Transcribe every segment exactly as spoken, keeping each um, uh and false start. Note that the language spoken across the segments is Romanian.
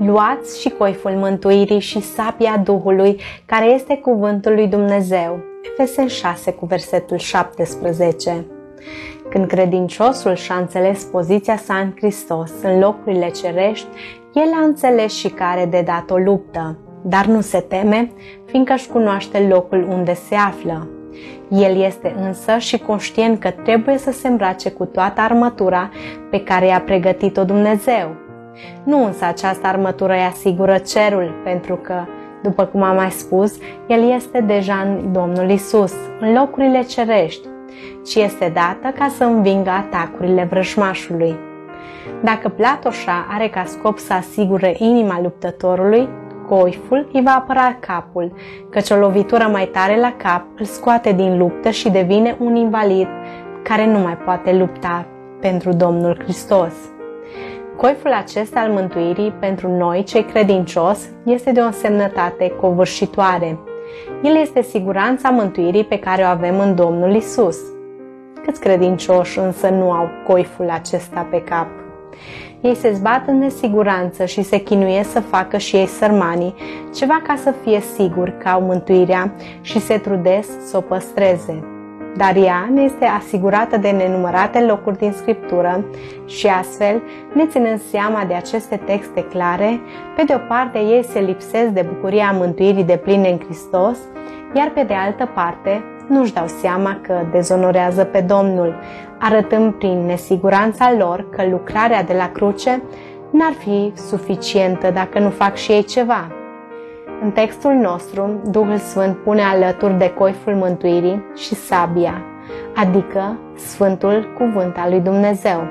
Luați și coiful mântuirii și sabia Duhului, care este cuvântul lui Dumnezeu. Efeseni șase cu versetul șaptesprezece. Când credinciosul și-a înțeles poziția sa în Hristos, în locurile cerești, el a înțeles și că are de dat o luptă, dar nu se teme, fiindcă își cunoaște locul unde se află. El este însă și conștient că trebuie să se îmbrace cu toată armătura pe care i-a pregătit-o Dumnezeu. Nu însă această armătură îi asigură cerul, pentru că, după cum am mai spus, el este deja în Domnul Isus, în locurile cerești, ci este dată ca să învingă atacurile vrăjmașului. Dacă platoșa are ca scop să asigure inima luptătorului, coiful îi va apăra capul, căci o lovitură mai tare la cap îl scoate din luptă și devine un invalid care nu mai poate lupta pentru Domnul Hristos. Coiful acesta al mântuirii pentru noi, cei credincioși, este de o însemnătate covârșitoare. El este siguranța mântuirii pe care o avem în Domnul Isus. Câți credincioși însă nu au coiful acesta pe cap? Ei se zbat în nesiguranță și se chinuie să facă și ei sărmanii ceva ca să fie siguri că au mântuirea și se trudesc să o păstreze. Dar ea ne este asigurată de nenumărate locuri din Scriptură și astfel, ne ținând seama de aceste texte clare, pe de o parte ei se lipsesc de bucuria mântuirii depline în Hristos, iar pe de altă parte nu-și dau seama că dezonorează pe Domnul, arătând prin nesiguranța lor că lucrarea de la cruce n-ar fi suficientă dacă nu fac și ei ceva. În textul nostru, Duhul Sfânt pune alături de coiful mântuirii și sabia, adică Sfântul Cuvânt al lui Dumnezeu.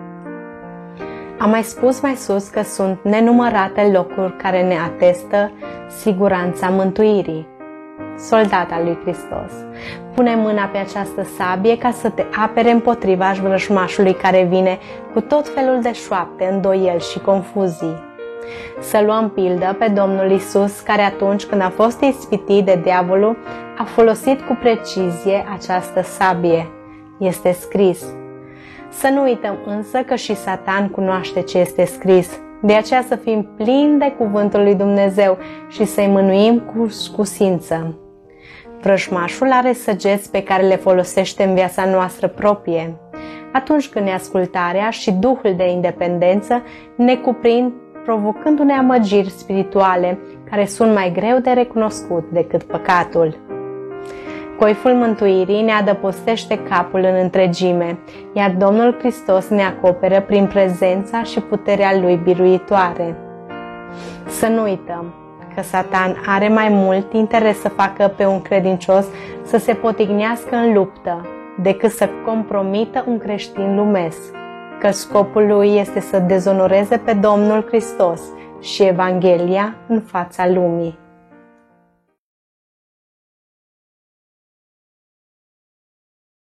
Am mai spus mai sus că sunt nenumărate locuri care ne atestă siguranța mântuirii. Soldat al lui Hristos, pune mâna pe această sabie ca să te apere împotriva vrăjmașului care vine cu tot felul de șoapte, îndoieli și confuzii. Să luăm pildă pe Domnul Isus, care atunci când a fost ispitit de diavolul, a folosit cu precizie această sabie. Este scris. Să nu uităm însă că și Satan cunoaște ce este scris. De aceea să fim plini de cuvântul lui Dumnezeu și să-i mânuim cu scusință. Vrăjmașul are săgeți pe care le folosește în viața noastră proprie. Atunci când neascultarea și duhul de independență ne cuprind, provocându-ne amăgiri spirituale care sunt mai greu de recunoscut decât păcatul. Coiful mântuirii ne adăpostește capul în întregime, iar Domnul Hristos ne acoperă prin prezența și puterea Lui biruitoare. Să nu uităm că Satan are mai mult interes să facă pe un credincios să se potignească în luptă, decât să compromită un creștin lumesc, că scopul lui este să dezonoreze pe Domnul Hristos și Evanghelia în fața lumii.